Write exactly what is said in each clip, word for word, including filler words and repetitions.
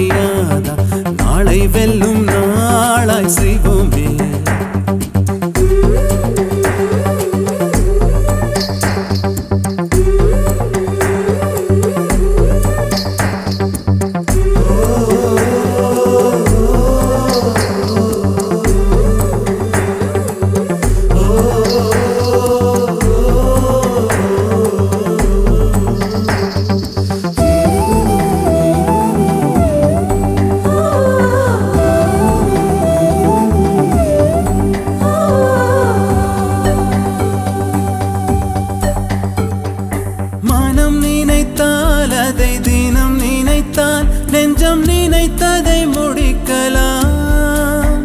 முடியாதா நாளை வெல்லும் நாளாய் செய்வோமே தினம் நினைத்தால் நெஞ்சம் நினைத்ததை முடிக்கலாம்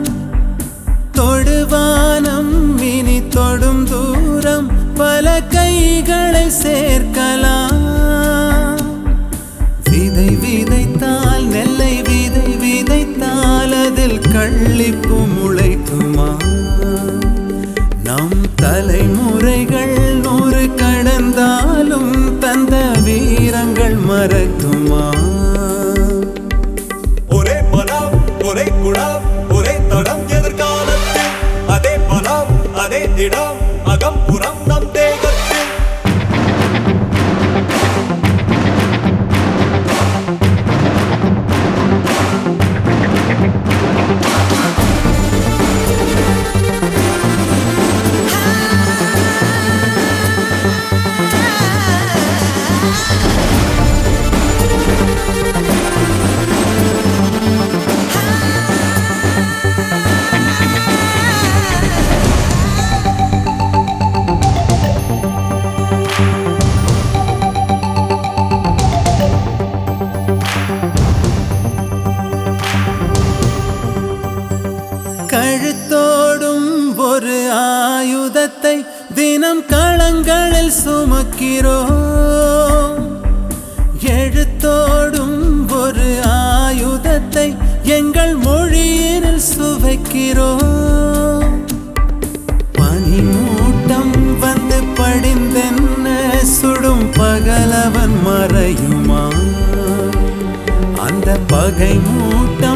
தொடுவானம் இனி தொடும் தூரம் பல கைகளை சேர்க்கலாம் விதை விதைத்தால் நெல்லை விதை விதைத்தால் அதில் கள்ளிப்பு முளைக்குமா நம் தலைமுறைகள் நூறு கடந்தாலும் தந்த வீரங்கள் மறக்குமா ஒரே பலம் ஒரே குணம் ஒரே தடம் எதிர்காலத்தில் அதே பலம் அதே திடம் அகம் புறம் நம் தேகத்தில் கழுத்தோடும் ஒரு ஆயுதத்தை தினம் களங்களில் சுமக்கிறோம் எழுத்தோடும் ஒரு ஆயுதத்தை எங்கள் மொழியினில் சுவைக்கிறோம் பனிமூட்டம் வந்து படிந்தென்ன சுடும் பகலவன் மறையுமா அந்த பகை மூட்டம்